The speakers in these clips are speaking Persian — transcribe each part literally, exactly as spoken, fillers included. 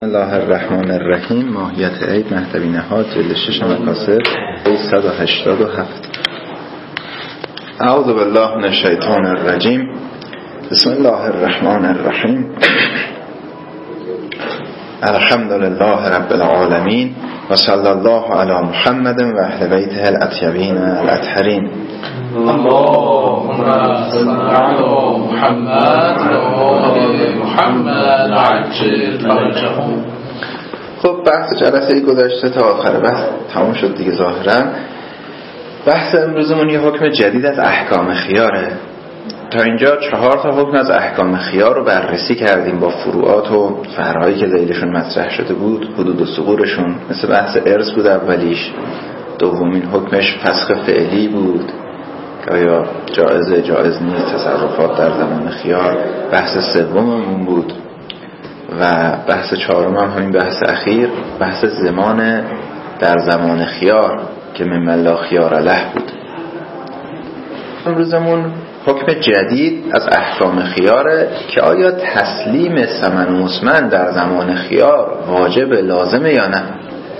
بسم الله الرحمن الرحیم. ماهیت عید مهدوی نهاد جلد شش مکاسب صد و هشتاد و هفت. اعوذ بالله من الشیطان الرجیم. بسم الله الرحمن الرحیم. الحمد لله رب العالمین و صلی الله علی محمد و اهل بیته الاطیبین الاطهرین. اللهم صل على محمد و آل محمد عجل فرجهم. خب بحث جلسه گذشته تا آخر بحث تمام شد دیگه. ظاهرا بحث امروزمون یه حکم جدید از احکام خیاره. تا اینجا چهار تا حکم از احکام خیار رو بررسی کردیم با فروعات و فرعایی که ذیلشون مطرح شده بود، حدود و ثغورشون. مثل بحث ارث بود اولیش، دومین حکمش فسخ فعلی بود که آیا جائزه جائز نیست تصرفات در زمان خیار. بحث سوممون بود و بحث چهارم هم همین بحث اخیر، بحث زمان در زمان خیار که ممن لا خیار له بود. امروزمون حکم جدید از احکام خیاره که آیا تسلیم ثمن و مسمن در زمان خیار واجب لازمه یا نه.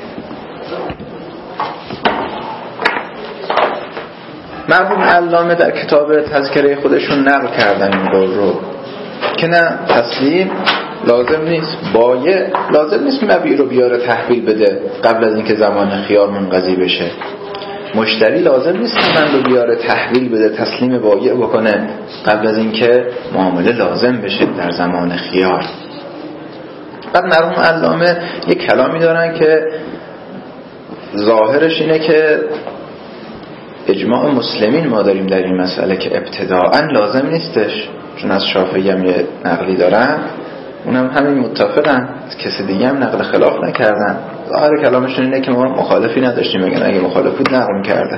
مرحوم علامه در کتاب تذکره خودشون نقل کردن این قول رو که نه، تسلیم لازم نیست، بایع لازم نیست مبیع رو بیاره تحویل بده قبل از اینکه زمان خیار منقضی بشه. مشتری لازم نیست ثمن رو بیاره تحویل بده، تسلیم بایع بکنه قبل از اینکه معامله لازم بشه در زمان خیار. بعد مرحوم علامه یک کلامی دارن که ظاهرش اینه که اجماع مسلمین ما داریم در این مسئله که ابتداءً لازم نیستش، چون از شافعی هم یه نقلی دارن، اونم همین متفقن، کسی دیگه هم نقل خلاف نکردن. ظاهر کلامشون اینه که ما مخالفی نداشتیم، اگه اگه مخالف بود نقل کرده.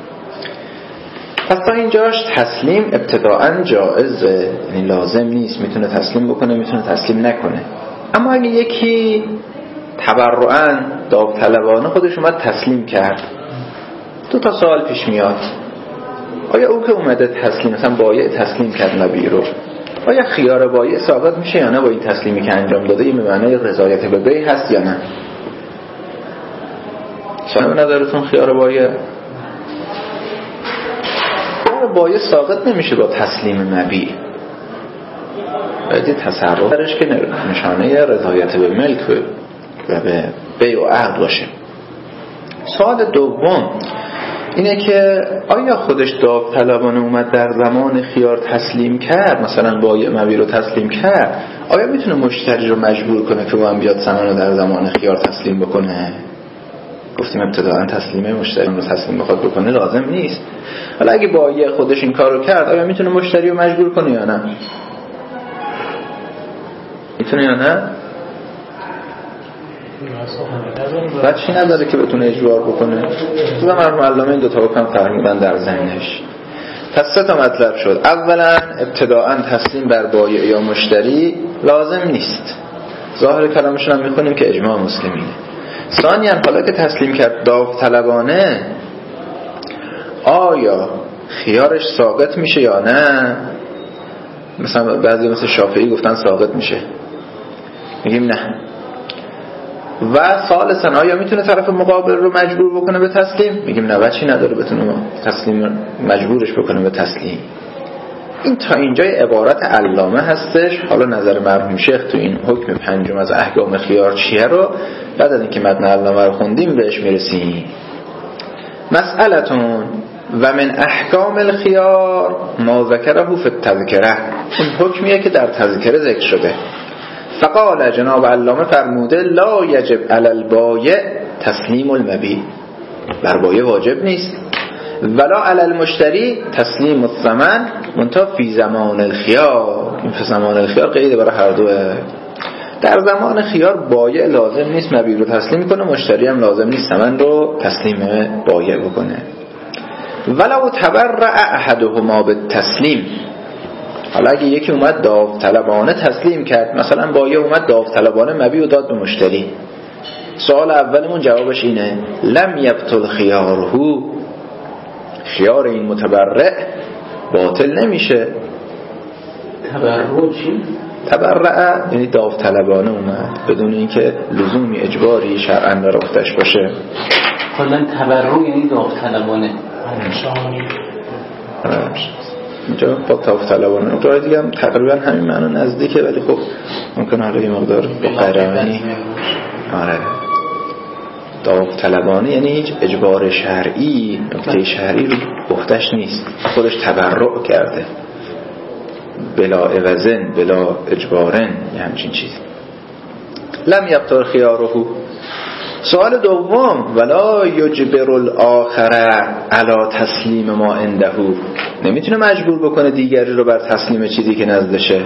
پس تا اینجاش تسلیم ابتداءً جائزه، یعنی لازم نیست، میتونه تسلیم بکنه میتونه تسلیم نکنه. اما اگه یکی تبرعاً داوطلبانه خودش اومد تسلیم کرد، دو تا سوال پیش میاد. آیا او که اومده تسلیم، مثلا بایع تسلیم کرد مبیع رو، آیا خیار بایع ثابت میشه یا نه با این تسلیمی که انجام داده؟ این به معنای رضایت به بیع هست یا نه؟ شما به نظرتون خیار بایع خیار بایع ثابت نمیشه با تسلیم مبیع، باید تصرف درش که نشانه رضایت به ملک و به بیع و عقد باشه. سوال دوم اینه که آیا خودش داوطلبانه اومد در زمان خیار تسلیم کرد، مثلا بایع مبیع رو تسلیم کرد، آیا میتونه مشتری رو مجبور کنه که با هم بیاد ثمن رو در زمان خیار تسلیم بکنه؟ گفتیم ابتداءً تسلیمه مشتری رو تسلیم بخواد بکنه لازم نیست. حالا اگه بایع خودش این کار رو کرد، آیا میتونه مشتری رو مجبور کنه یا نه؟ میتونه یا نه؟ بعد چی نداره که بتونه اجبار بکنه؟ تو مرحوم علامه این دو تا حکم فرمودن در ذهنش. پس سه تا مطلب شد. اولا ابتداءً تسلیم بر بایع یا مشتری لازم نیست، ظاهر کلامشون هم میخونیم که اجماع مسلمینه. ثانیاً حالا که تسلیم کرد داوطلبانه، آیا خیارش ساقط میشه یا نه؟ مثلا بعضی مثل شافعی گفتن ساقط میشه، میگیم نه. و ثالثاً آیا میتونه طرف مقابل رو مجبور بکنه به تسلیم؟ میگیم نه، بچی نداره بتونه تسلیم مجبورش بکنه به تسلیم. این تا اینجای عبارت علامه هستش. حالا نظر مرحوم شیخ تو این حکم پنجم از احکام خیار چیه رو بعد از اینکه متن علامه رو خوندیم بهش میرسیم. مسئلتون و من احکام الخیار ما ذکره فی التذکره، این حکمیه که در تذکره ذکر شده. فقال جناب علامه فرموده لا یجب علی البایع تسلیم المبیع، بر بایع واجب نیست، ولا علی المشتری تسلیم الثمن منتها فی زمان الخیار. این فی زمان الخیار قیده برای هر دوه. در زمان خیار بایع لازم نیست مبیع رو تسلیم کنه، مشتری هم لازم نیست ثمن رو تسلیم بایع بکنه. ولو تبرع احدهما بالتسلیم، حالا اگه یکی اومد داوطلبانه تسلیم کرد، مثلا بایع اومد داوطلبانه مبیع رو داد به مشتری، سوال اولمون جوابش اینه لم یبطل خیاره، خیار این متبرع باطل نمیشه. تبرع چی؟ تبرع یعنی داوطلبانه اومد بدون اینکه لزومی اجباری شرعاً بر عهده‌اش باشه. کلا تبرع یعنی داوطلبانه. اینجا با داوطلبانه جای دیگه هم تقریبا همین معنی نزدیکه، ولی خب ممکنه حالا یه مقدار با قرائنی. آره داوطلبانه یعنی هیچ اجبار شرعی، نکته شرعی رو عهده‌اش نیست، خودش تبرع کرده بلا عوضن بلا اجبارن، یه همچین چیز. لم یبطل خیاره. سوال دوم ولا یجبر الاخر علی تسلیم ما عنده، نمیتونه مجبور بکنه دیگری رو بر تسلیم چیزی که نزدشه.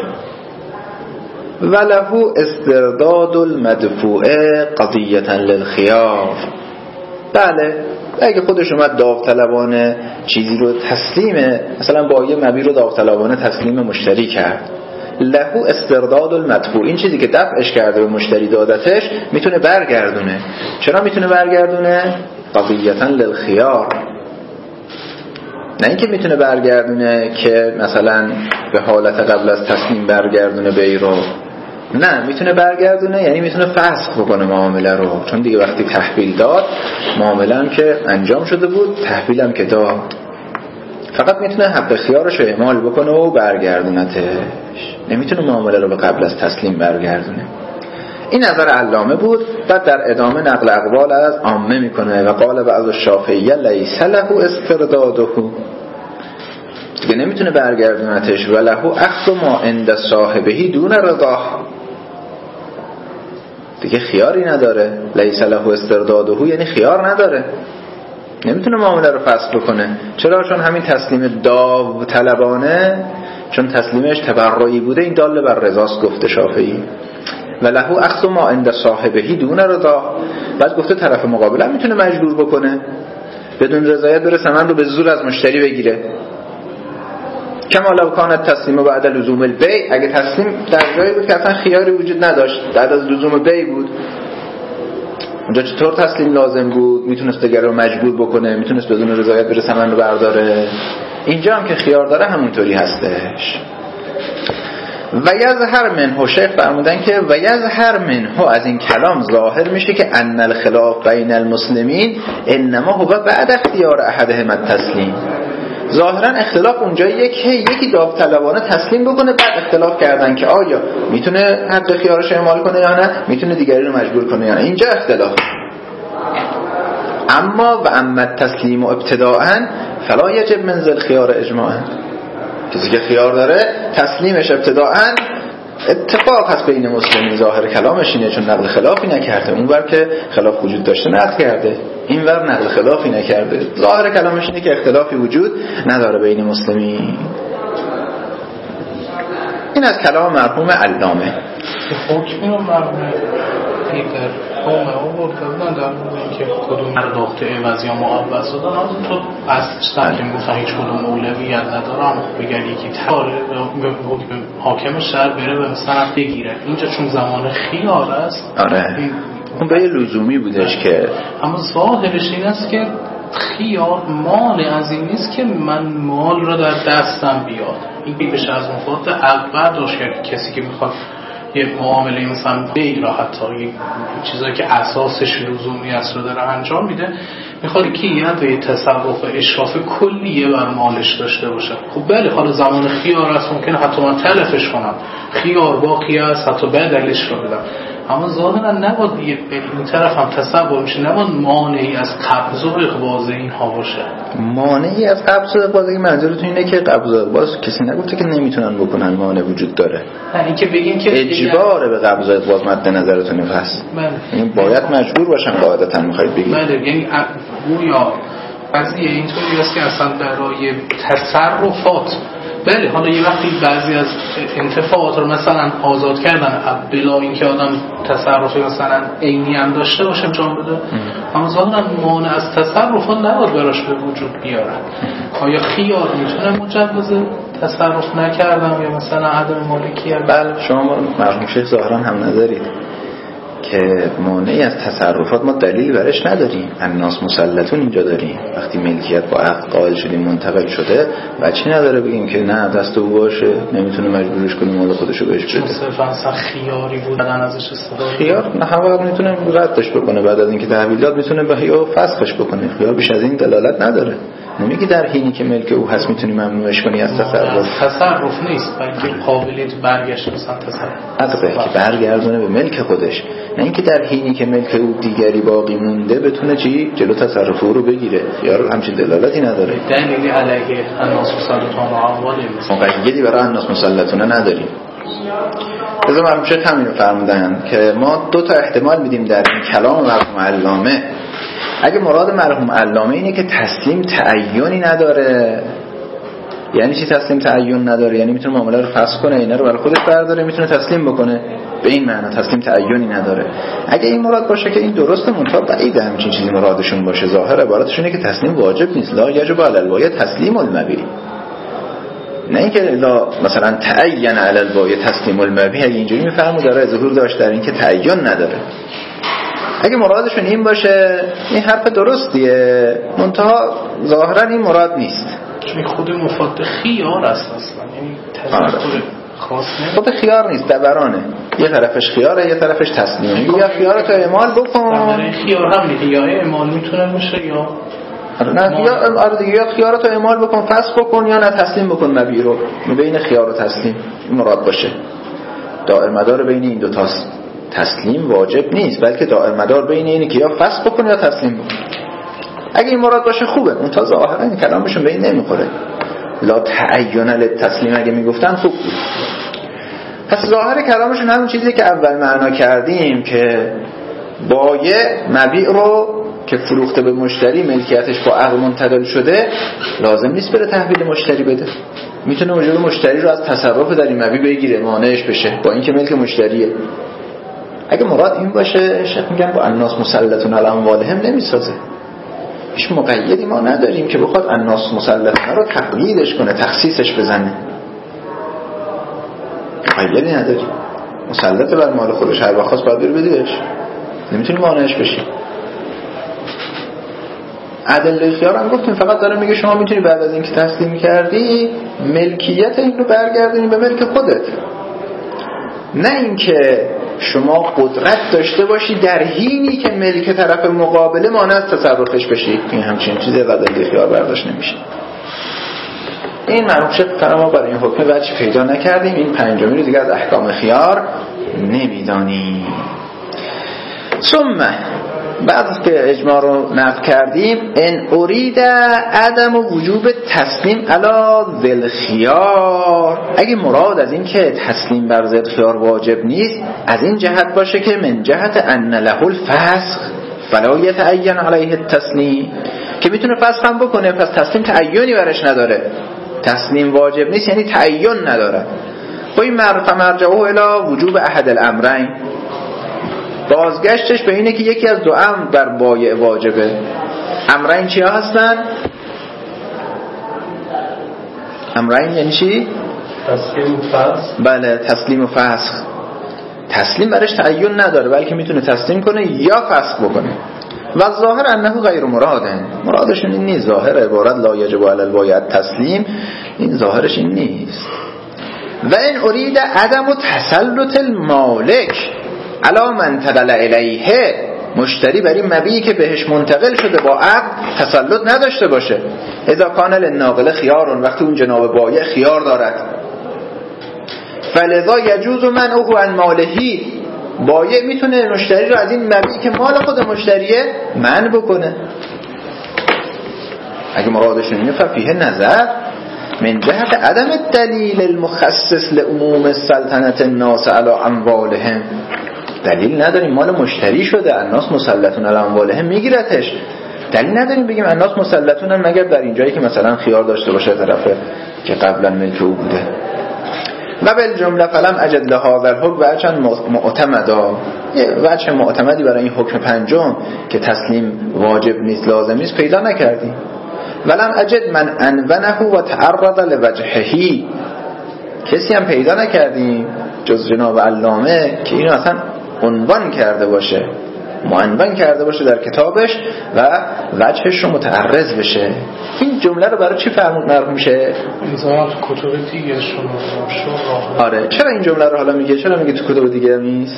وله استرداد المدفوع قضیة للخیار، بله اگه خودش اومد داوطلبانه چیزی رو تسلیم، مثلا با یه مبیع رو داوطلبانه تسلیم مشتری کرد، له استرداد المدفوع، این چیزی که دفعش کرده به مشتری دادتش میتونه برگردونه. چرا میتونه برگردونه؟ قضیة للخیار، نه اینکه میتونه برگردونه که مثلا به حالت قبل از تسلیم برگردونه بی رو، نه میتونه برگردونه یعنی میتونه فسخ بکنه معامله رو، چون دیگه وقتی تحویل داد معامله هم که انجام شده بود، تحویل هم که داد، فقط میتونه حق خیارش رو اعمال بکنه و برگردونتش، نمیتونه معامله رو به قبل از تسلیم برگردونه. این نظر علامه بود. بعد در ادامه نقل اقوال از عامه میکنه و قال بعض الشافعیه لیس له استرداده، دیگه نمیتونه برگردونتش، و له اخذ ما عند صاحبه دون رضا، دیگه خیاری نداره. لیس له استرداده یعنی خیار نداره، نمیتونه معامله رو فسخ بکنه. چرا؟ چون همین تسلیم داوطلبانه، چون تسلیمش تبرعی بوده، این دال بر رضاست گفته شافعی. و له اخذ ما عند صاحبه دون رضا، بعد گفته طرف مقابل هم میتونه مجبور بکنه بدون رضایت بره ثمن رو به زور از مشتری بگیره. کما لو کان تسلیم بعد لزوم البیع، اگه تسلیم در جایی بود که اصلا خیاری وجود نداشت، بعد از لزوم بیع بود، اونجا چطور تسلیم لازم بود؟ میتونست دیگر رو مجبور بکنه، میتونست بدون رضایت بره ثمن رو برداره. اینجا هم که خیار داره همونطوری هستش. و یظهر منه، شیخ فرمودن که و یظهر منه، از این کلام ظاهر میشه که ان الخلاف بین المسلمین انما هو بعد اختیار احدهم التسلیم، ظاهرا اختلاف اونجاییه که یکی داوطلبانه تسلیم بکنه، بعد اختلاف کردن که آیا میتونه حق خیارش اعمال کنه یا نه، میتونه دیگری رو مجبور کنه یا نه، اینجا اختلاف. اما و اما التسلیم ابتداءً فلا یجب من ذل خیار اجماعاً، کسی که خیار داره تسلیمش ابتداءً اتفاق هست بین مسلمین، ظاهر کلامش اینه، چون نقل خلافی نکرده، اونور که خلاف وجود داشته نقل کرده، اینور نقل خلافی نکرده، ظاهر کلامش اینه که اختلافی وجود نداره بین مسلمین. این از کلام مرحوم علامه. حکمی رو مرحوم پیتر قومه ها بردن در مورد اینکه کدوم پرداخت عوض یا معوض دادن، از تو اصلش تحکیم گفتن هیچ کدوم اولویت ندارم، بگن یکی تاره حکم حاکم شهر بره به مثلا بگیره، اینجا چون زمان خیار است. آره اون به یه لزومی بودش که، اما ظاهرش این است که خیار مال از این نیست که من مال را در دستم بیاد، این بشه از مفاد اول داشت که کسی که میخواد یه معامله مثلا بیع را حتی یه چیزایی که اساسش لزومی است رو داره انجام میده، میخواد که یه تصرف اشراف کلیه بر مالش داشته باشه. خب بله حالا زمان خیار است، ممکنه حتی من تلفش کنم، خیار باقی است، حتی بدلش رو بدم، اما ظاهرا نباید این طرف هم تصور میشه نباید مانعی از قبض و اقباض اینها باشه. مانعی از قبض و اقباض، این منظورتون اینه که قبض و اقباض کسی نگفته که نمیتونن بکنن، مانع وجود داره، نه اینکه بگیم که اجباره به قبض و اقباض مد نظرتونه، پس بله این باید مجبور باشن قاعدتا میخواید بگید. بله یعنی گویا قضیه اینطوری است که اصلا برای تصرفات، بله حالا یه وقتی بعضی از انتفاعات رو مثلا آزاد کردن بلا اینکه آدم تصرف مثلا عینی هم داشته باشه انجام بده، اما ظاهرا مانع از تصرفات نباید براش به وجود بیارن. آیا خیار میتونه مجوز تصرف نکردم یا مثلا عدم مالکیت؟ بله شما مرحوم شیخ ظاهرا هم نظرید که مانعی از تصرفات ما دلیل برش نداریم. الناس مسلطون اینجا داریم. وقتی ملکیت با عقد قائل شدیم منتقل شده بچی نداره بگیم که نه دست او باشه، نمیتونه مجبورش کنیم مال خودشو بهش بده. صرفا اصلا خیاری بودن ازش استفاده. خیار نه هوا میتونه ردش بکنه بعد از اینکه تحویل داد، میتونه به یا فسخش بکنه. خیار بیش از این دلالت نداره. نمیگی در حینی که ملک او هست میتونی ممنوعش کنی از تصرف. تصرف نیست بلکه قابلیت برگشت مثلا تصرف. عقده که برگردونه به ملک خودش، نه اینکه در حینی که ملک او دیگری باقی مونده بتونه چی جلو تصرف او رو بگیره. خیار همچین دلالتی نداره. دلیلی علیه الناس مسلطون و اموالی مقیدی برای الناس مسلطون نداریم. لذا مرحوم شیخ همین رو فرمودن که ما دو تا احتمال میدیم در این کلام مرحوم علامه. اگه مراد مرحوم علامه اینه که تسلیم تعیینی نداره، یعنی چی تسلیم تعیین نداره؟ یعنی میتونه معامله رو فسخ کنه، اینا رو برای خودش برداره، میتونه تسلیم بکنه، به این معنی تسلیم تعیینی نداره. اگه این مراد باشه که این درسته، منتها بعیده همچین چیزی مرادشون باشه. ظاهر عبارتشونه که تسلیم واجب نیست. لا یجب علی البایع تسلیم المبیع، نه اینکه لا مثلا تعین علی البایع تسلیم المبیع. اگه اینجوری میفهمو داره ظهور داشت در این که تعین نداره. اگه مرادشون این باشه این حرف درستیه، منتها ظاهرا این مراد نیست. چون خود مفاد خیار است اصلا، یعنی تذکر خاص نه. خود خیار نیست، دبرانه. یه طرفش خیاره یه طرفش تسلیمه. یا خیارتو اعمال بکن. خیار هم دیگه یا اعمال میتونه باشه یا نه یا آره دیگه، یا خیارتو اعمال بکن فسخ بکن یا نه تسلیم بکن مبیع رو. بین خیار و تسلیم این مراد باشه. دائر مدار بین این دو تاست. تسلیم واجب نیست بلکه دائر مدار بین اینه که یا فسخ بکن یا تسلیم بکن. اگه این مراد باشه خوبه، اون تا ظاهرا این کلامشون به این نمیخوره. لا تعین للتسلیم اگه میگفتن خوب بود. پس ظاهر کلامشون همون چیزی که اول معنا کردیم که بایع مبیع رو که فروخته به مشتری ملکیتش با عقد منتقل شده لازم نیست بره تحویل مشتری بده، میتونه اجور مشتری رو از تصرف در این مبیع بگیره، مانعش بشه با اینکه ملک مشتریه. اگه مراد این باشه شیخ میگن با الناس مسلطون علی اموالهم نمیسازه. هیچ مقیدی ما نداریم که بخواد الناس مسلطون رو تقییدش کنه، تخصیصش بزنه. مقیدی نداریم. مسلط بر مال خودش هر وقت خواست باید بره بدهش، نمیتونی مانعش بشی. عدل خیار هم گفتیم فقط داره میگه شما میتونی بعد از اینکه تسلیم کردی ملکیت این رو برگردونی به ملک خودت، نه اینکه شما قدرت داشته باشی در حینی که ملک طرف مقابله مانع از تصرفش بشی. این همچین چیزی عدل خیار برداشت نمیشه. این معروف شد که ما برای این حکم وجه پیدا نکردیم. این پنجمی رو دیگه از احکام خیار نمیدانیم. ثم بعد که اجماع رو نقل کردیم ان ارید عدم وجوب تسلیم علی ذل خیار، اگه مراد از این که تسلیم بر ذل خیار واجب نیست از این جهت باشه که من جهت ان له الفسخ فلا یتعین علیه التسلیم، که میتونه فسخ هم بکنه پس تسلیم تعینی برش نداره. تسلیم واجب نیست یعنی تعین نداره. و این مرجعه الی وجوب احد الامرین، بازگشتش به اینه که یکی از دو امر در بایع واجبه. امرین چیا هستن؟ امرین یعنی چی؟ تسلیم و فسخ. بله تسلیم و فسخ. تسلیم برش تعین نداره بلکه میتونه تسلیم کنه یا فسخ بکنه. و ظاهر انه غیر مراده، مرادشون این نیست. ظاهر عبارت لا یجب علی البایع تسلیم، این ظاهرش این نیست. و این ارید عدم تسلط المالک علا من تدل الیه، مشتری بر این مبیعی که بهش منتقل شده با عقد تسلط نداشته باشه. اذا کان للناقل خیار، وقتی اون جناب بایع خیار دارد، فلذا یجوز منعه عن مالهی، بایع میتونه مشتری رو از این مبیعی که مال خود مشتریه منع بکنه. اگه مرادشون اینه ففیه نظر من جهت عدم الدلیل المخصص لعموم السلطنت الناس علی اموالهم، دلیل نداریم مال مشتری شده الناس مسلطون علی اموالهم میگیرتش، دلیل نداریم بگیم الناس مسلطونن مگر در این جایی که مثلا خیار داشته باشه طرف که قبلا ملک او بوده. و بالجمله فلم اجد لهذا الحکم وجه معتمدا، وجه معتمدی برای این حکم پنجم که تسلیم واجب نیست لازم نیست پیدا نکردیم. ولم اجد من انونه و تعرض لوجههی، کسی هم پیدا نکردیم جز جناب علامه که اینو اصلا عنوان کرده باشه، معنون کرده باشه در کتابش و وجهش رو متعرض بشه. این جمله رو برای چی فرمود مرحوم شه؟ میذارم تو کتب دیگه شما شما. آره چرا این جمله رو حالا میگه؟ چرا میگه تو کتب دیگه نیست؟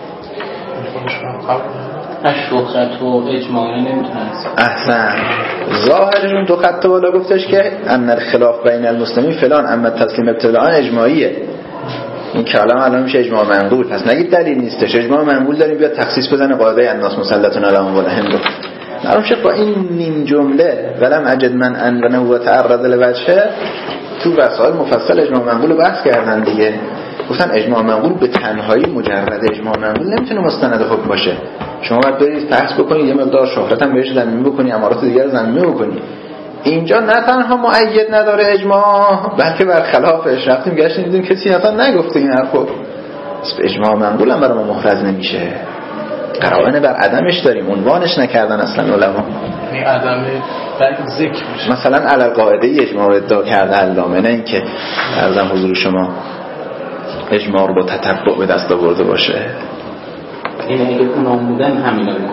شهرت و اجماعی نمیتونن. احسن. ظاهرشون دو خط بالا گفتش که ان الخلاف بین المسلمین فلان اما تسلیم ابتداء اجماعیه. این کلام الان میشه اجماع منقول. پس نگید دلیل نیستش، اجماع منقول داریم بیاد تخصیص بزنه قاعده الناس مسلطون علی اموالهم رو. معلوم شد با این نیم جمله ولم اجد من ان و نهو تعرض لوجهه تو وسائل مفصل اجماع منقول رو بحث کردن دیگه. گفتن اجماع منقول به تنهایی مجرد اجماع منقول نمیتونه مستند حکم باشه. شما باید برید بحث بکنید، یه مقدار شهرت هم بهش ضمیمه بکنید، امارات دیگر رو ضمیمه بکنید. اینجا نه تنها مؤید نداره اجماع، بلکه برخلافش. رفتیم گشتیم دیدیم کسی اصلا نگفته این حرفو. اجماع منقول هم برای ما محرز نمیشه. قرائن بر عدمش داریم، عنوانش نکردن اصلا علما. این عدم ذکر میشه. مثلا علی قاعده اجماع ادعا کرده علامه، نه اینکه عرضم حضور شما اجماع رو با تتبع به دست آورده باشه. این اگه اونام بودن همینا بود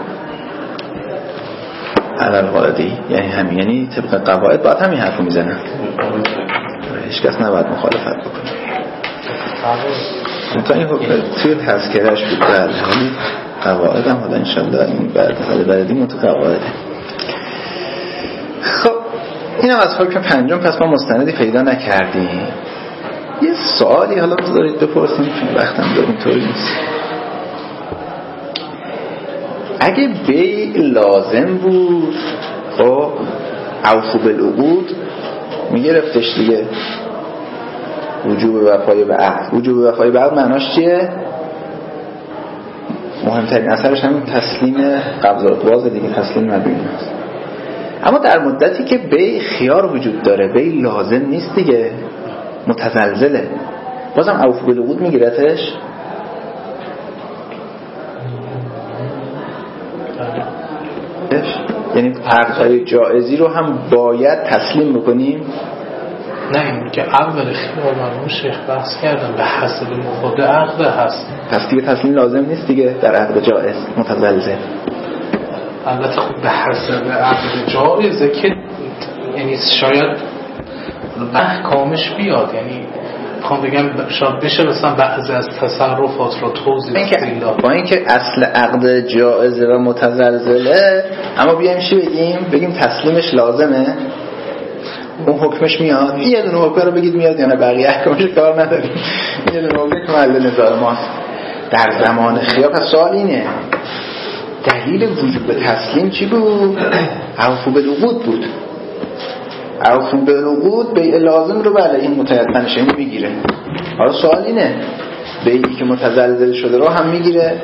علل قاعدی، یعنی همین، یعنی طبق قواعد باید همین حرفو میزنن، هیچ کس نباید مخالفت بکنه. تا این حکم توی تذکرهش بود بله، ولی قواعد هم حالا انشالله این بعد حالا بعدی من تو قواعده. خب اینم از حکم پنجم. پس ما مستندی پیدا نکردیم. یه سوالی حالا بذارید بپرسیم چون وقتم داریم طوری نیست. اگه بیع لازم بود خب اوفو بالعقود میگرفتش دیگه، وجوب وفای به عقد. وجوب وفای به عقد معناش چیه؟ مهمترین اثرش همین تسلیم قبضات باز دیگه، تسلیم مبیون است. اما در مدتی که بیع خیار وجود داره، بیع لازم نیست دیگه، متزلزله، بازم اوفو بالعقود میگیرتش؟ یعنی عقدهای جائزی رو هم باید تسلیم بکنیم؟ نه این که اول خیار مرمون شیخ بحث کردن به حسب مفاد عقد هست. پس دیگه تسلیم لازم نیست دیگه در عقد جائز متزلزل. البته خب به حسب عقد جائزه که یعنی شاید احکامش بیاد، یعنی میخوام بگم شاید بشه مثلا بعضی از تصرفات رو توضیح بدیم با اینکه اصل عقد جائزه و متزلزله، اما بیایم چی بگیم؟ بگیم تسلیمش لازمه، اون حکمش میاد. یه دونه حکم رو بگید میاد یا نه، بقیه احکامش کار نداریم. یه دونه حکم که محل نظر ماست در زمان خیار. پس سوال اینه دلیل وجوب تسلیم چی بود؟ اوفو بالعقود بود. اوفو بالعقود بیع لازم رو بله این متیقنش این میگیره. حالا سوال اینه بیعی که متزلزل شده رو هم میگیره؟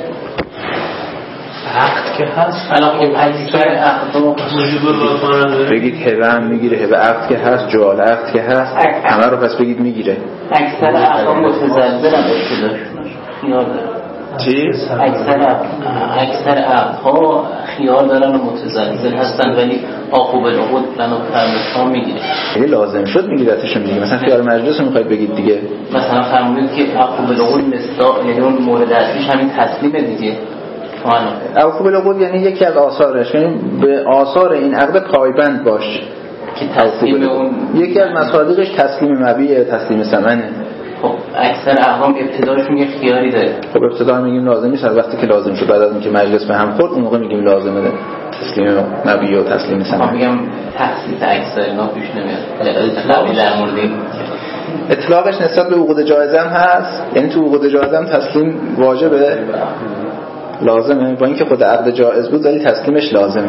عقد که هست الان که اکثر عقد بگید هبه هم میگیره، هبه عقد که هست، جعال عقد که هست، همه رو پس بگید میگیره. اکثر عقد متزلزل هم اشتداشون خیار دارن. چی؟ اکثر اکثر عقدها خیار دارن و متزلزل هستن، ولی آخو بالعقود بنا فرمودها میگیره. یعنی لازم شد میگیرتشون دیگه. مثلا خیار مجلس رو میخواید بگید دیگه، مثلا فرمودید که آخو بالعقود مصداق، یعنی اون مورد اصلیش همین تسلیمه دیگه. اوفو بالعقود یعنی یکی از آثارش، یعنی به آثار این عقد پایبند باش که تسلیم اون یکی از مصادیقش تسلیم مبیع، تسلیم ثمنه. خب اکثر اقوام ابتداشون یه خیاری داره. خب ابتدا میگیم لازم نیست، وقتی که لازم شد بعد از اینکه مجلس به هم خورد اون موقع میگیم لازمه ده. تسلیم مبیع و تسلیم ثمن. من میگم تخصیص اکثر اینا پیش نمیاد. اطلاقی در مورد این اطلاقش نسبت به عقود جایزه هم هست، یعنی تو عقود جایزه هم تسلیم واجبه لازمه، با اینکه خود عقد جایز بود ولی تسلیمش لازمه.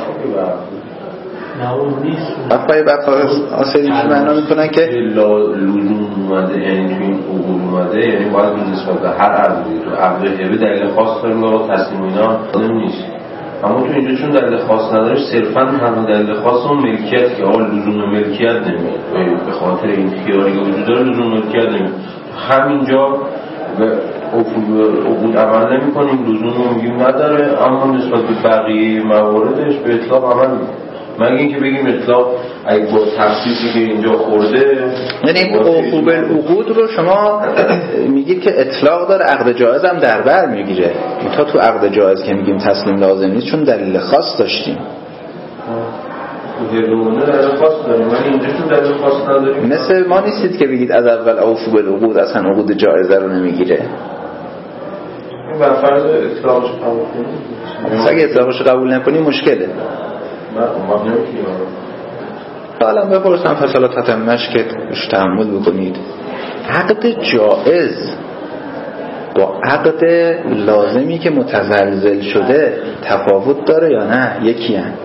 نه اون نیست. وفای وفای آسیریش معنا میکنن که لزوم اومده، یعنی تو این عقود اومده، یعنی باید نسبت به هر عقدی تو عقد هبه دلیل خاص داریم و تسلیم اینا لازم نیست. اما تو اینجا چون دلیل خاص نداره صرفا هم دلیل خاص اون ملکیت که آن لزوم ملکیت نمیاد، به خاطر این خیاری که وجود داره لزوم ملکیت نمیاد. همینجا به عقود عمل نمی کنیم، لزوم رو میگیم نداره، اما نسبت به بقیه مواردش به اطلاق عمل میکنیم. مگه اینکه بگیم اطلاق اگه با تخصیصی که اینجا خورده، یعنی عقوب العقود رو شما میگید که اطلاق داره، عقد جائز هم در بر میگیره. تا تو عقد جائز که میگیم تسلیم لازم نیست چون دلیل خاص داشتیم. دلیل خاص داریم، ولی اینجا چون دلیل خاص نداریم. مثل ما نیستید که بگید از اول اوفوا بالعقود، اصلا عقود جائزه رو نمیگیره. این بر فرض اطلاقش قبول کنیم. اگه اطلاقش قبول نکنی مشکله. ما نمیگیم. حالا بپرسم فصلا تتمش که روش تحمل بکنید. عقد جائز با عقد لازمی که متزلزل شده تفاوت داره یا نه؟ یکی هم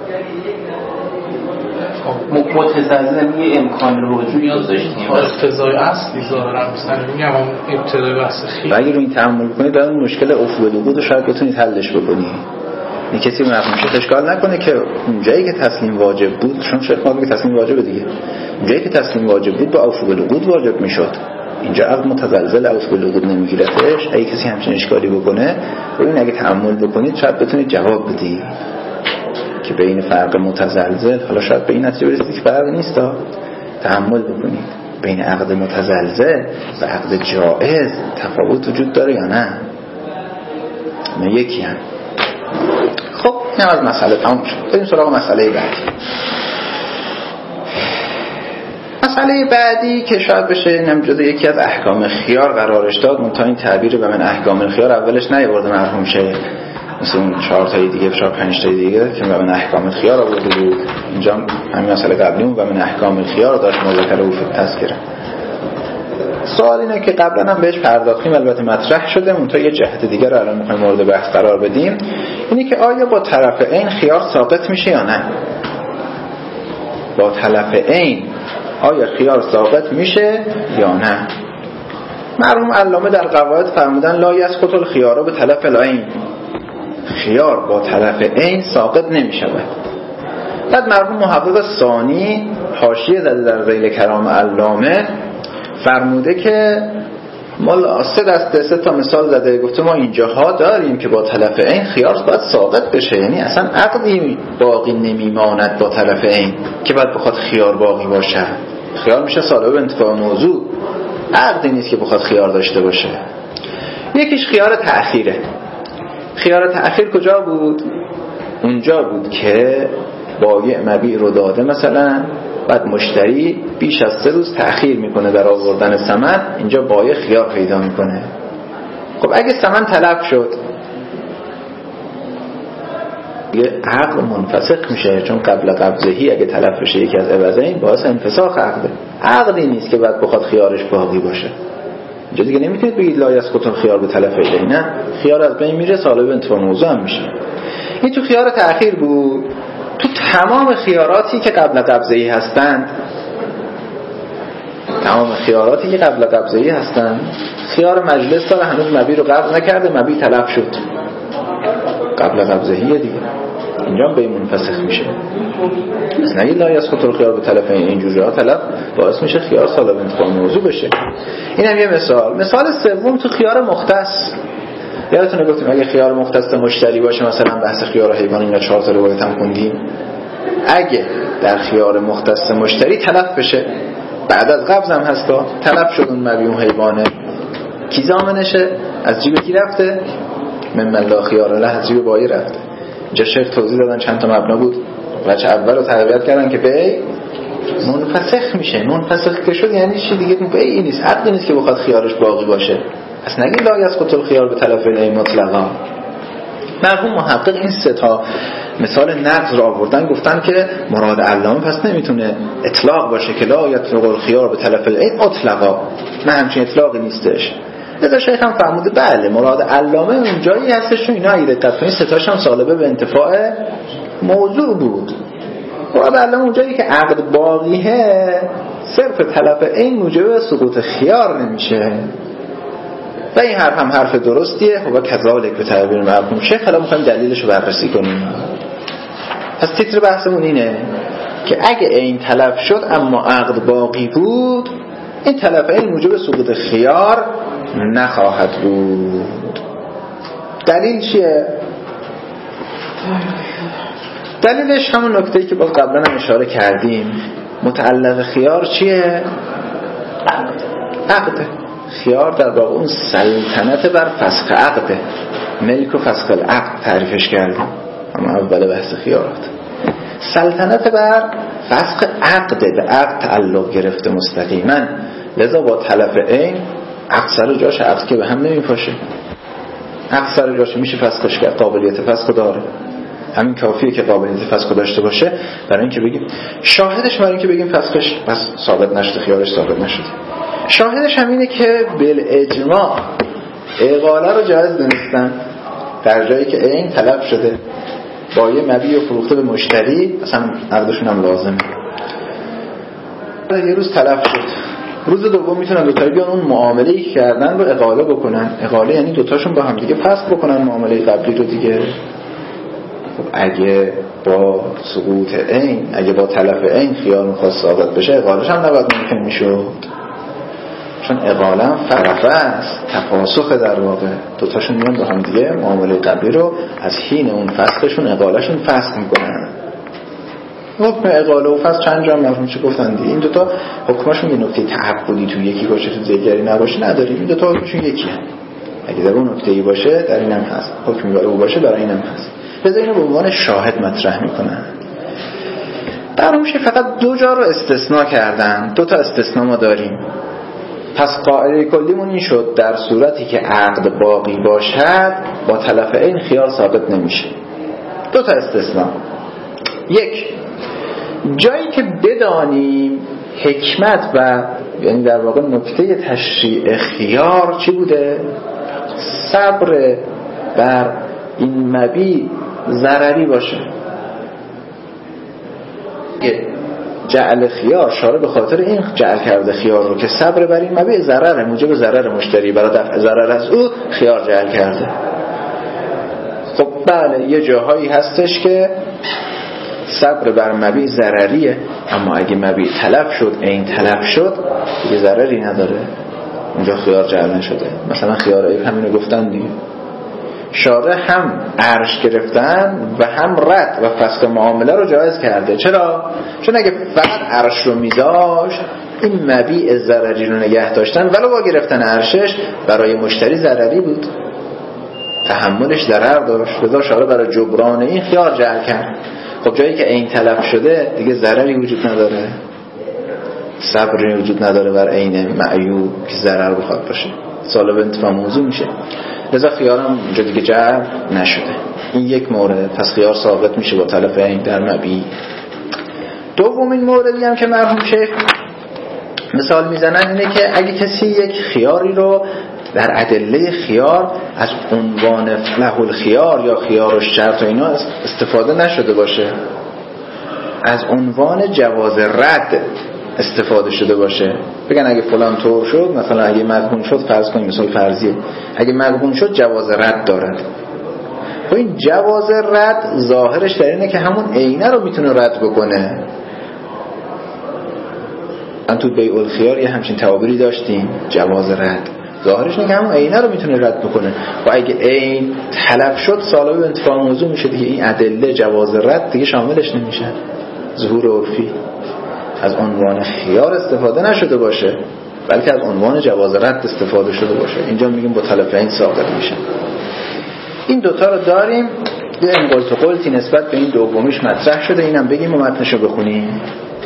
متزلزل یه امکان رجوع داشتیم، اقتضای اصلی ظاهرا مثلا میگم ابتدای بحث خیلی. اگه رو این تحمل بکنید در اون مشکل اوفوا بالعقود رو شاید بتونید حلش بکنید. این کسی مفهوم شد اشکال نکنه که اونجایی که تسلیم واجب بود، چون شیخ ما میگه تسلیم واجبه دیگه، اونجایی که تسلیم واجب بود با اوفوا بالعقود واجب میشد. اینجا عقد متزلزل اوفوا بالعقود نمیگیرتش. اگه کسی همچین اشکالی بکنه، ببین اگه تأمل بکنید شاید بتونید جواب بدید که بین فرق متزلزل، حالا شاید به این نتیجه برسید که فرق نیست، تا تأمل بکنید بین عقد متزلزل و عقد جائز تفاوت وجود داره یا نه؟ نه یکی هم. خب این از مسئله تمام شد. بریم سراغ مسئله بعدی. مسئله بعدی که شاید بشه نمی‌جوزه یکی از احکام خیار قرارش داد، منتها این تعبیر به من احکام خیار اولش نیاورده مرحوم شیخ، مثل اون چهار تای دیگه چهار پنج تای دیگه که به من احکام خیار آورده بود. اینجا همین مسئله قبلیمون به من احکام خیار داشت مذکر او فی التذکره. سوال اینه که قبلا هم بهش پرداختیم، البته مطرح شده، منتها یه جهت دیگه رو الان می‌خوایم مورد بحث قرار بدیم. اینی که آیا با طرف عین خیار ثابت میشه یا نه؟ با طرف عین آیا خیار ثابت میشه یا نه؟ مرحوم علامه در قواعد فرمودن لا یسقط الخیار به طرف العین، خیار با طرف عین ساقط نمیشود. بعد مرحوم محقق ثانی حاشیه زده در ذیل کلام علامه، فرموده که ما سه دسته سه تا مثال زده، گفته ما اینجاها داریم که با طرف عین خیار باید ثابت بشه، یعنی اصلا عقدی باقی نمیماند با طرف عین که باید بخواد خیار باقی باشه. خیار میشه سالب انتفاع موضوع، عقدی نیست که بخواد خیار داشته باشه. یکیش خیار تأخیره. خیار تأخیر کجا بود؟ اونجا بود که بایع مبیع رو داده مثلا، بعد مشتری بیش از سه روز تأخیر میکنه در آوردن ثمن، اینجا بایع خیار پیدا میکنه. خب اگه ثمن تلف شد یه عقد منفسخ میشه، چون قبل قبضهی اگه تلف بشه یکی از عوضین باعث انفساخ عقده. عقدی نیست که بعد بخواد خیارش باقی باشه. اینجا دیگه نمیتونید بگید لا یسقط الخیار به طرف عین، نه، خیار از بین میره، سالب انتفاع موضوع هم میشه. این تو خیار تأخیر بود. تو تمام خیاراتی که قبل قبضه‌ای هستند، تمام خیاراتی که قبل قبضه‌ای هستند، خیار مجلس داره هنوز مبیع رو قبض نکرده، مبیع تلف شد، قبل قبضه‌ای دیگه، اینجا به منفسخ میشه. پس نگید لا یسقط الخیار به طرف اینجور جاها تلف باعث میشه خیار سالب انتفاع موضوع بشه. اینم یه مثال. مثال سوم تو خیار مختص. یادتونه گفتیم اگه خیار مختص مشتری باشه، مثلا بحث خیار حیوان اینا چهار تا روایت هم خوندیم، اگه در خیار مختص مشتری تلف بشه، بعد از قبض هم هستا، تلف شد اون مبیع اون حیوانه، کی ضامنشه؟ از جیب کی رفته؟ من لا خیار له، از جیب بایی رفته. اینجا شیخ توضیح دادن چند تا مبنا بود، وجه اول رو تقویت کردن که بی منفسخ میشه. منفسخ که شد یعنی چی دیگه؟ بی نیست، عقد نیست که بخواد خیارش باقی باشه. پس نگید لا یسقط الخیار به طرف العین مطلقا. مرحوم محقق این سه تا مثال نقض را آوردن، گفتن که مراد علامه پس نمیتونه اطلاق باشه که لا یطلق الخیار به طرف العین مطلقا، نه همچین اطلاقی نیستش. لذا شیخ هم فرموده بله مراد علامه اون جایی هستش چون اینا اگه دقت کنید سه تاش هم سالبه به انتفاع موضوع بود. مراد علامه اون جایی که عقد باقیه، صرف طرف عین موجب سقوط خیار نمیشه. و این حرف هم حرف درستیه. و کذالک به تعبیر مرحوم شیخ. حالا میخوایم دلیلش رو بررسی کنیم. پس تیتر بحثمون اینه که اگه این تلف شد اما عقد باقی بود، این تلف این موجب سقوط خیار نخواهد بود. دلیل چیه؟ دلیلش همون نکته‌ای که باز قبلا هم اشاره کردیم، متعلق خیار چیه؟ عقده. خیار در واقع اون سلطنت بر فسخ عقده، ملک و فسخ العقد تعریفش کردیم اما اول بحث خیارات. سلطنت بر فسخ عقده، به عقد تعلق گرفته مستقیما، لذا با تلف عین عقد سر جاش، عقد که به هم نمیپاشه، عقد سر جاش میشه فسخش کرد، قابلیت فسخ داره، همین کافیه که قابلیت فسخ داشته باشه برای اینکه بگیم شاهدش، برای اینکه بگیم فسخش بس ثابت نشده، خیارش ثابت نشده. شاهدش هم اینه که بالاجماع اقاله رو جایز دونستن در جایی که عین طلب شده با یه مبیع و فروخته به مشتری، اصلا عقدشون هم لازمه. یه روز طلب شد، روز دوم میتونن دوتایی بیان اون معامله‌ای که کردن رو اقاله بکنن. اقاله یعنی دوتاشون با هم دیگه فسخ بکنن معامله قبلی رو دیگه. خب اگه با سقوط عین، اگه با تلف عین خیار میخواست ثابت بشه، اقالهش هم نباید ممکن میشد، چون اقاله هم فرفه است، تفاسخ در واقع. دوتاشون میان با هم دیگه معامله قبلی رو از حین اون فسخشون اقالهشون فسخ میکنن. حکم اقاله و فسخ چند جا مرحوم چه گفتن دیگه، این دوتا حکمشون یه نکته تعقدی تو یکی باشه تو دیگری نباشه نداریم، این دوتا حکمشون یکیه. اگه در اون نکته‌ای باشه در اینم هست، حکمی برای او باشه در اینم هست. لذا اینو به عنوان شاهد مطرح میکنن. در اون میشه فقط دو جا رو استثناء کردن، دو تا استثناء ما داریم. پس قاعده کلیمون این شد در صورتی که عقد باقی باشد با تلف عین خیار ثابت نمیشه. دو تا استثناء. یک، جایی که بدانیم حکمت و یعنی در واقع نکته تشریع خیار چی بوده؟ صبر بر این مبیع ضرری باشه. جعل خیار شارع به خاطر این جعل کرده خیار رو که صبر بر این مبیع ضرر، موجب ضرر مشتری، برای دفع ضرر از او خیار جعل کرده. خب بله یه جاهایی هستش که صبر بر مبیع ضرریه، اما اگه مبیع تلف شد، این تلف شد دیگه ضرری نداره، اونجا خیار جعل نشده. مثلا خیار عیب همینو گفتن دیگه، شارع هم عرش گرفتن و هم رد و فسخ معامله رو جایز کرده. چرا؟ چون اگه فقط عرش رو میذاشت این مبیع ضرری رو نگه داشتن ولو با گرفتن عرشش برای مشتری ضرری بود، تحملش ضرر داشت، لذا شارع برای جبران این خیار جعل کرد. خب جایی که این تلف شده دیگه ضرری وجود نداره، صبری وجود نداره بر عین معیوب که ضرر بخواد باشه، سالب انتفاع موضوع میشه، لذا خیارم اونجا دیگه جعل نشده. این یک مورد، پس خیار ثابت میشه با تلف عین در مبیع. دومین موردی هم که مرحوم شیخ مثال میزنن اینه که اگه کسی یک خیاری رو در ادله خیار از عنوان له الخیار یا خیار و شرط و اینا استفاده نشده باشه، از عنوان جواز رد استفاده شده باشه، بگن اگه فلان طور شد، مثلا اگه مقبون شد، فرض کنیم مثال فرضیه، اگه مقبون شد جواز رد دارد. و این جواز رد ظاهرش در اینه که همون عینه رو میتونه رد بکنه. من تو بیع الخیار یه همچین تعابیری داشتیم، جواز رد، ظاهرش اینه که همون عینه رو میتونه رد بکنه و اگه عین تلف شد سالب انتفاع موضوع میشه دیگه، این ادله جواز رد دیگه شاملش نمیشه. ظهور عرفی از عنوان خیار استفاده نشده باشه بلکه از عنوان جواز رد استفاده شده باشه، اینجا میگیم با تلف عین ساقط میشه. این دوتا رو داریم. یه انقلت و قلتی نسبت به این دومیش مطرح شده، اینم بگیم و متنشو بخونیم.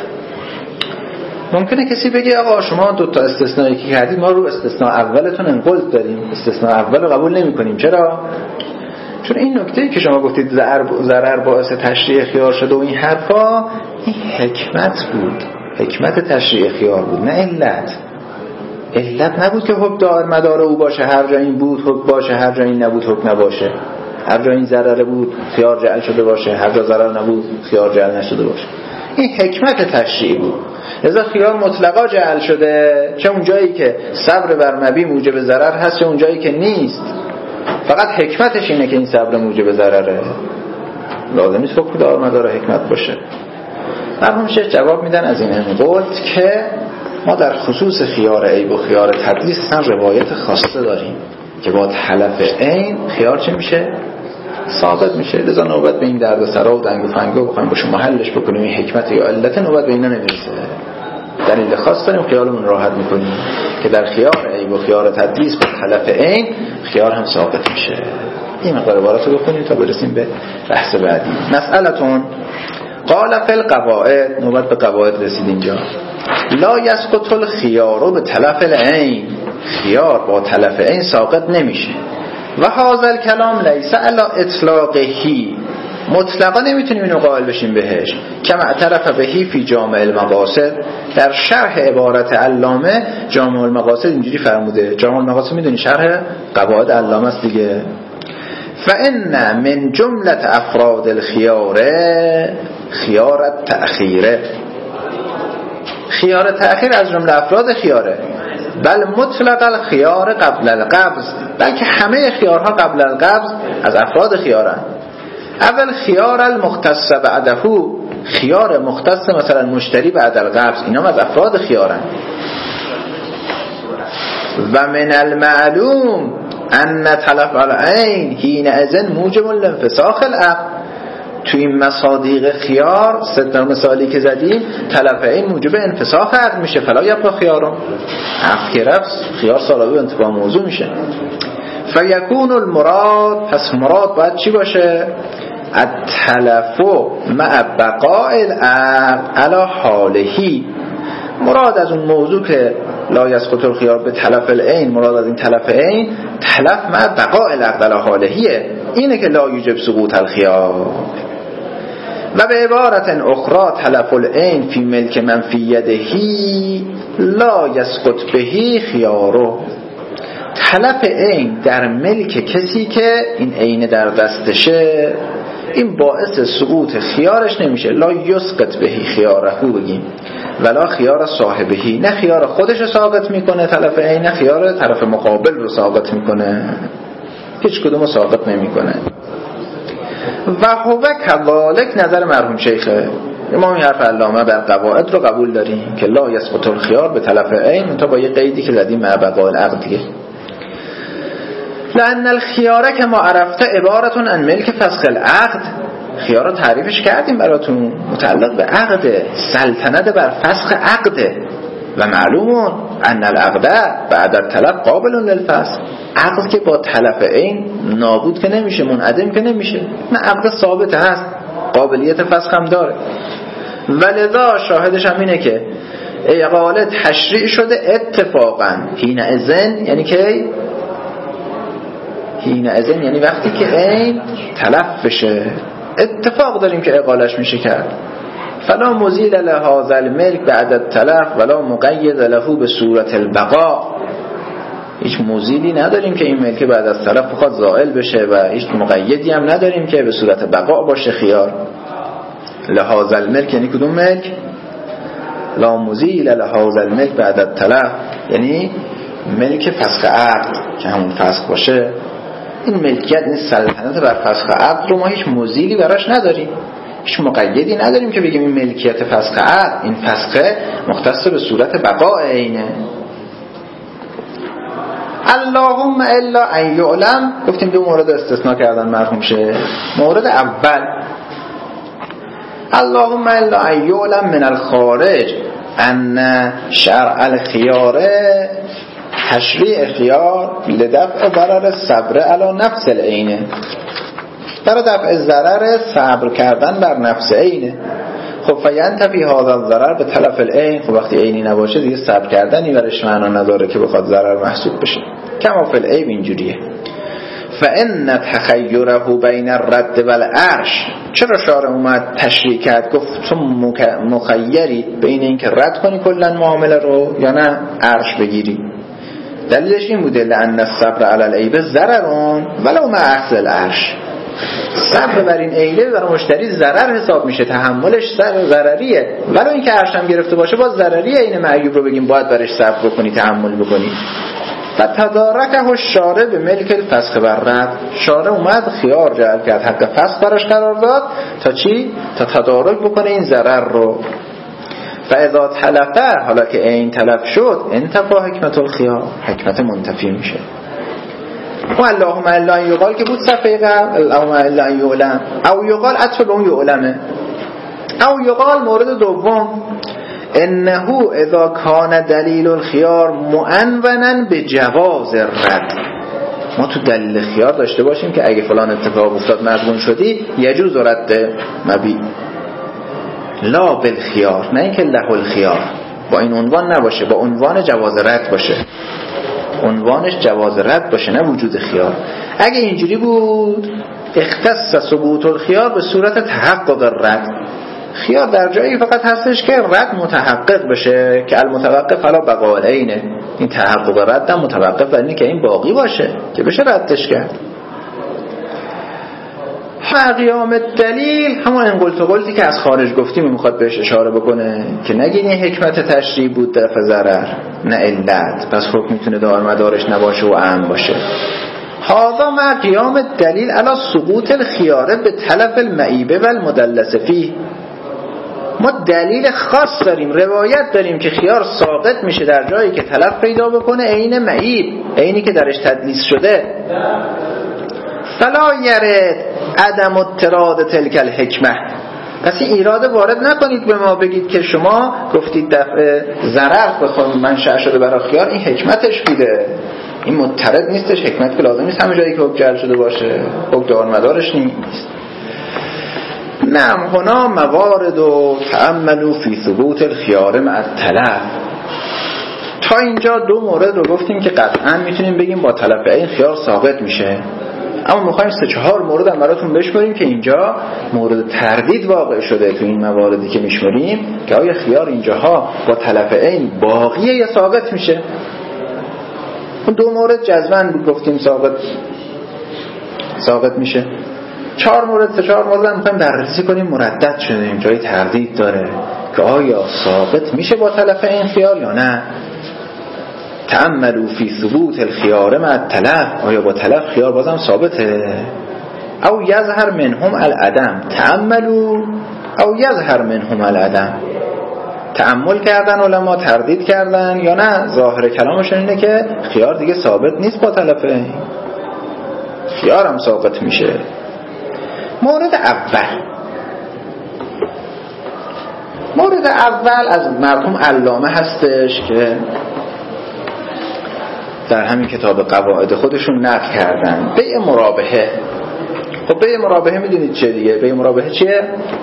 ممکنه کسی بگه آقا شما دوتا استثنایی که کردید ما رو استثناء اولتون انقلت داریم، استثناء اول رو قبول نمی کنیم. چرا؟ چون این نکته‌ای که شما گفتید ضرر باعث تشریع خیار شده و این حرفا، این حکمت بود، حکمت تشریع خیار بود، نه علت. علت نبود که حکم دار مدار او باشه، هر جا این بود حکم باشه، هر جا این نبود حکم نباشه، هر جا این ضرر بود خیار جعل شده باشه، هر جا ضرر نبود خیار جعل نشده باشه. این حکمت تشریع بود، لذا خیار مطلقا جعل شده، چه اون جایی که صبر بر مبیع موجب ضرر هست چه اون جایی که نیست. فقط حکمتش اینه که این صبر موجب ضرره، لازم نیست حکم دار مدار حکمت باشه. مرحوم شیخ جواب میدن از این انقلت که ما در خصوص خیار عیب و خیار تدلیس اصلا روایت خاصه داریم که با تلف عین خیار چه میشه؟ ثابت میشه. لذا نوبت به این دردسرا و دنگ و فنگا بخوایم با شما حلش بکنیم این حکمت یا علت نوبت به اینا نمیرسه. دلیل خاص داریم خیالمون راحت میکنیم که در خیار عیب و خیار تدلیس با تلف عین خیار هم ثابت میشه. این مقدار عبارات رو بخونیم تا برسیم به بحث بعدی. مسئلتون قال فی القواعد، نوبت به قواعد رسید اینجا. لا یسقط الخیار به تلف العین، خیار با تلف عین ساقط نمیشه. و هذا الکلام لیس علی اطلاقهی، مطلقا نمیتونیم اینو قائل بشیم بهش. کما اعترف بهی فی جامع المقاصد، در شرح عبارت علامه جامع المقاصد اینجوری فرموده. جامع المقاصد میدونی شرح قواعد علامه است دیگه. فإن من جملة افراد الخيار خيار التأخير، خيار تأخیر از جمله افراد خیاره. بل مطلق الخيار قبل القبض، بلکه همه خیارها قبل القبض از افراد خیارن. اول خیار المختص بعده، خیار مختص مثلا مشتری بعد القبض، اینا از افراد خیارن. و من المعلوم ان تلف العین حینئذ موجب لانفساخ العقد، تو این مصادیق خیار سه مثالی که زدیم تلف عین موجب انفساخ عقد میشه. فلا یبقى خیارم، عقد که رفت خیار سالبه انتفاع موضوع میشه. فیکون المراد، پس مراد باید چی باشه؟ التلف مع بقاء العقد علی حالهی، مراد از اون موضوع که لا یسقط الخیار به تلف العین، مراد از این تلف عین تلف مع بقاء العقد علی حالهیه، اینه که لا یوجب سقوط الخیار. و به عبارت اخرى تلف العین فی ملک من فی یدهی لا یسقط بهی خیارو، تلف عین در ملک کسی که این عین در دستشه این باعث سقوط خیارش نمیشه. لا یسقط بهی خیاره بگیم ولا خیار صاحبهی، نه خیار خودش رو ساقط میکنه تلف عین، نه خیار طرف مقابل رو ساقط میکنه، هیچ کدوم رو ساقط نمیکنه. و هو کذالک نظر مرحوم شیخه. ما این حرف علامه بر قواعد رو قبول داریم که لا یسقط الخیار به تلف عین، تا با یه قیدی که زدیم مع بقاء العقد دیگه. لأن الخیاره که ما عرفته عبارتون عن ملک فسخ العقد، خیار رو تعریفش کردیم براتون، متعلق به عقد، سلطنت بر فسخ عقد. و معلومون ان العقد بعد الطلب قابل للفسخ، عقد که با تلف عین نابود که نمیشه، منعدم که نمیشه، نه عقد ثابت هست، قابلیت فسخ هم داره. ولذا شاهدش هم اینه که اقاله تشریع شده اتفاقا حین اذن، یعنی که حین اذن یعنی وقتی که عین تلف بشه، اتفاق داریم که اقالش میشه کرد. فلا مزیل لهذا الملک بعد التلف ولا مقید له به صورت البقاء، هیچ مزیلی نداریم که این ملک بعد از تلف بخواد زائل بشه و هیچ مقیدی هم نداریم که به صورت بقاء باشه خیار. لهذا الملک یعنی کدوم ملک؟ لا مزیل لهذا الملک بعد التلف یعنی ملک فسخ عقد که همون فسخ باشه. این ملکیت، این سلطنت بر فسخ عقد رو ما هیچ مزیلی براش نداریم، هیچ مقیدی نداریم که بگیم این ملکیت فسخ عقد، این فسخ مختص به صورت بقاء عینه. اللهم الا ان یعلم، گفتیم دو مورد استثناء کردن مرحوم شه. مورد اول اللهم الا ان یعلم من الخارج ان شرع الخیار تشریع خیار لدفع ضرر صبر علی نفس العینه، برای دفع ضرر صبر کردن بر نفس عینه. خب فینتفی هذا الضرر به تلف العین، خب وقتی عینی نباشه دیگه صبر کردنی برش معنا نداره که بخواد ضرر محسوب بشه. کما فی العیب اینجوریه. فان تخیره بین الرد والعرش، چرا شارع اومد تشریع کرد گفت تو مخیری بین این که رد کنی کلا معامله رو یا نه عرش بگیری؟ دلیلش این بوده لأن الصبر علی العیب ضررون ولو مع اخذ العرش، صبر بر این عیبه برای مشتری ضرر حساب میشه، تحملش ضرریه، ولو اینکه عرش هم گرفته باشه باز ضرریه. این معیوب رو بگیم باید برش صبر بکنی، تحمل بکنی. و تدارکه الشارع به ملک الفسخ بر رد، شارع اومد خیار جعل کرد، حق فسخ براش قرار داد تا چی؟ تا تدارک بکنه این ضرر رو. فاذا تلفه، حالا که این تلف شد، انتفا حکمت الخیار، حکمت منتفی میشه. و اللهم الا ان یقال که بود صفحه قبل، اللهم الا ان یعلم، او یقال عطف به اون یعلمه، او یقال مورد دوم انه اذا کان دلیل الخیار معنونا به جواز الرد. ما تو دلیل خیار داشته باشیم که اگه فلان اتفاق افتاد مضمون شدی یجوز رد مبی، لا بالخیار، نه اینکه له الخیار، با این عنوان نباشه، با عنوان جواز رد باشه، عنوانش جواز رد باشه نه وجود خیار. اگه اینجوری بود اختص ثبوت الخیار به صورت تحقق الرد، خیار در جایی فقط هستش که رد متحقق بشه که المتوقف فلا بقاء العینه، این تحقق رد هم متوقف بر اینه که این باقی باشه که بشه ردش کرد. قیام دلیل همون انقلت و قلتی که از خارج گفتیم میخواد بهش اشاره بکنه که نگین این حکمت تشریع بود دفع ضرر نه علت، پس حکم میتونه دار مدارش نباشه و عام باشه. هذا ما قیام دلیل علی سقوط الخیاره به طلب المعیبه و المدلس فیه. ما دلیل خاص داریم، روایت داریم که خیار ساقط میشه در جایی که طلب پیدا بکنه عین معیب، عینی که درش تدلیس شده. فلا یرد عدم اضطراد تلک الحکمه، پس این ایراد وارد نکنید به ما بگید که شما گفتید دفع ضرر بخوام منشأ شده برای خیار، این حکمتش بوده، این مضطرد نیستش، حکمت که لازم نیست همه جایی که حکم جعل شده باشه، حکم دار مدارش نیست. نعم هنا موارد و تأملوا فی ثبوت الخیار مع التلف. تا اینجا دو مورد رو گفتیم که قطعا میتونیم بگیم با تلف این خیار ثابت میشه، اما میخوایم سه چهار مورد هم براتون بشماریم که اینجا مورد تردید واقع شده تو این مواردی که میشماریم که آیا خیار اینجاها با تلف این باقیه یا ثابت میشه. اون دو مورد جزمن بود گفتیم ثابت ثابت میشه. چهار مورد سه چهار مورد هم میخوایم بررسی کنیم مردد شده، جای تردید داره که آیا ثابت میشه با تلف این خیار یا نه. تأملوا فی ثبوت الخیار مع التلف، آیا با تلف خیار بازم ثابته؟ او یظهر منهم العدم، تأملوا او یظهر منهم العدم، تأمل کردن علما تردید کردن یا نه ظاهر کلامشون اینه که خیار دیگه ثابت نیست با تلف این، خیار هم ثابت میشه. مورد اول مورد اول از مرحوم علامه هستش که در همین کتاب قواعد خودشون نقل کردن، بیع مرابحه. خب بیع مرابحه میدونید چه دیگه؟ بیع مرابحه چیه؟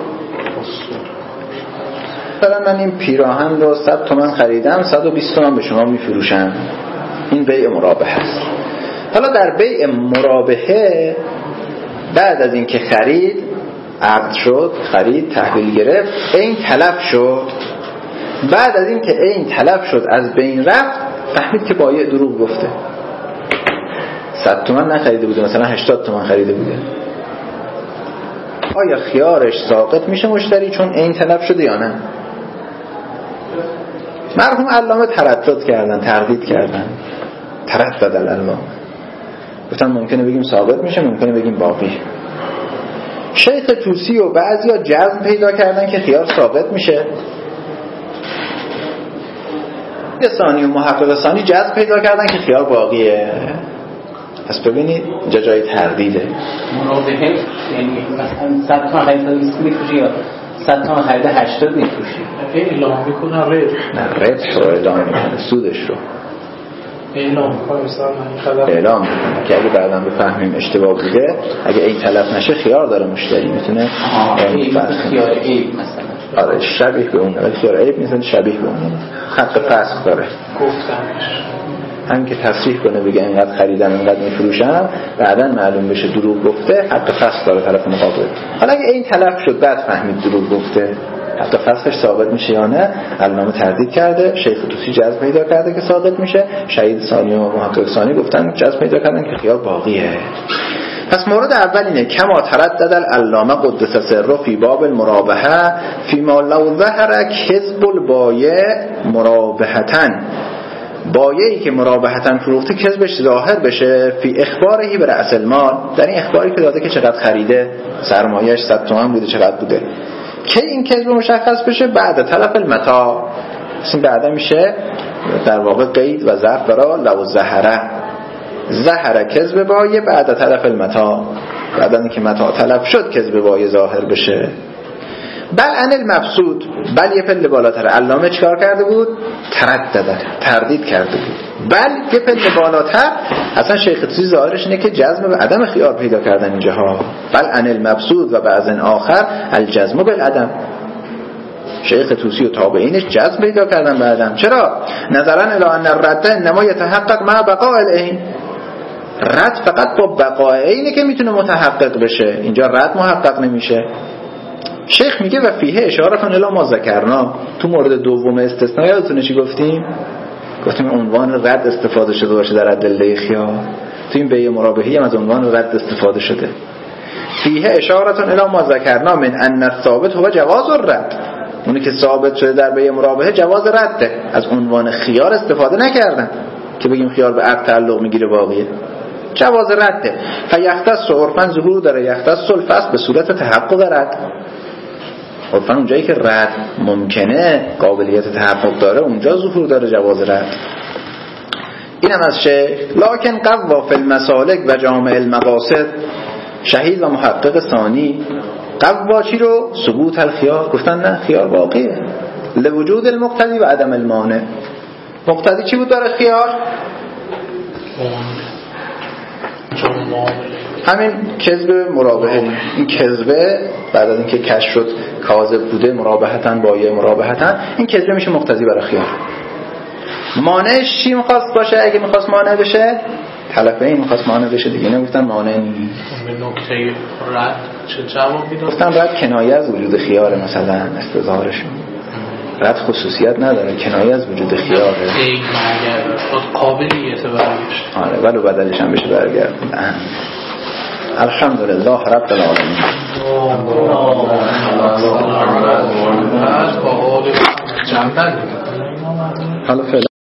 مثلا من این پیراهن رو صد تومن خریدم، صد و بیست تومن به شما میفروشم، این بیع مرابحه است. حالا در بیع مرابحه بعد از این که خرید عقد شد، خرید تحویل گرفت، این تلف شد، بعد از این که این تلف شد از بین رفت، فهمید که بایع دروغ گفته، صد تومن نخریده بوده، مثلا هشتاد تومن خریده بوده. آیا خیارش ساقط میشه مشتری چون این تلف شده یا نه؟ مرحوم علامه تردد کردن، تردید کردن، تردد العلماء، گفتن ممکنه بگیم ثابت میشه، ممکنه بگیم باقی. شیخ طوسی و بعضیا جزم پیدا کردن که خیار ثابت میشه، ثانی و محقق ثانی جزم پیدا کردن که خیار باقیه. پس ببینید اینجا جای تردیده. مرابحه یعنی مثلا صد تومن خرید میفروشی یا صد تومن خرید هشتاد میفروشی؟ اعلام میکنن رد نه رد رو اعلام میکنه، سودش رو اعلام میکنه، اعلام میکنه که اگه بعدا بفهمیم اشتباه بوده، اگه این تلف نشه خیار داره مشتری میتونه خیار عیب مثلا، آره شبیه به اون، ولی خیار عیب میتونه شبیه به اون حق فسخ داره. گفتنش هم که تصریح کنه بگه اینقدر خریدم اینقدر میفروشم، بعدا معلوم بشه دروغ گفته، حق فسخ داره طرف مقابل. حالا اگه این تلف شد بعد فهمید دروغ گفته، حق فسخش ثابت میشه یا نه؟ علامه تردید کرده، شیخ طوسی جزم پیدا کرده که ثابت میشه، شهید ثانی و محقق ثانی گفتن جزم پیدا کردن که خیار باقیه. پس مورد اول اینه کما تردد العلامه قدس سره فی باب المرابحه فی ما لو ظهر کذب البایع مرابحتاً، بایعی که مرابحتاً فروخته کذبش ظاهر بشه، فی اخبارهی بر اصل مال، در این اخباری که داده که چقدر خریده، سرمایه‌اش صد تومن بوده چقدر بوده، که این کذب مشخص بشه بعد تلف المتاع، این بعدا میشه در واقع قید و ظرف برای لو ظهره، ظهر کذب بایه بعد تلف المتاع، بعد از اینکه متاع تلف شد کذب بایه ظاهر بشه. بل ان المبسوط، بل یه پله بالاتر. علامه چیکار کرده بود؟ تردد، تردید کرده بود. بل یه پله بالاتر، اصلا شیخ طوسی ظاهرش اینه که جزم به عدم خیار پیدا کردن اینجاها. بل ان المبسوط و بعضن آخر الجزم بالعدم. شیخ طوسی و تابعینش جزم پیدا کردن به عدم. چرا؟ نظرا الی ان الرد انما یتحقق مع بقاء العین. رد فقط با بقاء عینه که میتونه متحقق بشه، اینجا رد محقق نمیشه. شیخ میگه و فیه اشاره کن الی ما ذکرنا. تو مورد دوم استثناء یادتونه چی گفتیم؟ گفتیم عنوان رد استفاده شده باشه در ادله خیار. تو این بیع مرابحی هم از عنوان رد استفاده شده. فیه اشاره الی ما ذکرنا من ان الثابت هو جواز الرد. اونی که ثابت شده در بیع مرابحه جواز رده. از عنوان خیار استفاده نکردن که بگیم خیار به عقد تعلق میگیره باقیه، جواز رده. فیختص عرفا ظهور داره، یختص الفصل به صورت تحقق رد. عرفا اونجایی که رد ممکنه، قابلیت تحقق داره، اونجا ظهور داره جواز رد. اینم از شیخ. لکن قوا فی المسالک و جامع المقاصد، شهید و محقق ثانی قوا چی رو؟ ثبوت الخیار. گفتن نه، خیار واقعیه لوجود المقتضی و عدم المانع. مقتضی چی بود داره خیار؟ همین کذب مرابحه. این کذبه بعد از اینکه کشف شد کاذب بوده مرابحتاً بایع مرابحتاً، این کذبه میشه مقتضی برای خیار. مانعش چی میخواست باشه؟ اگه میخواست مانع بشه تلفه، این میخواست مانع بشه دیگه، نگفتن مانع نیست. به نکته رد چه جوابی داد؟ گفتن رد کنایه از وجود خیاره، مثلا استظهارشون رد خصوصیت نداره، کنایه از وجود خیاره. ای مگر قابلیت برگشت. آره ولو بدلش هم بشه برگردون. الحمدلله رب العالمین. حالا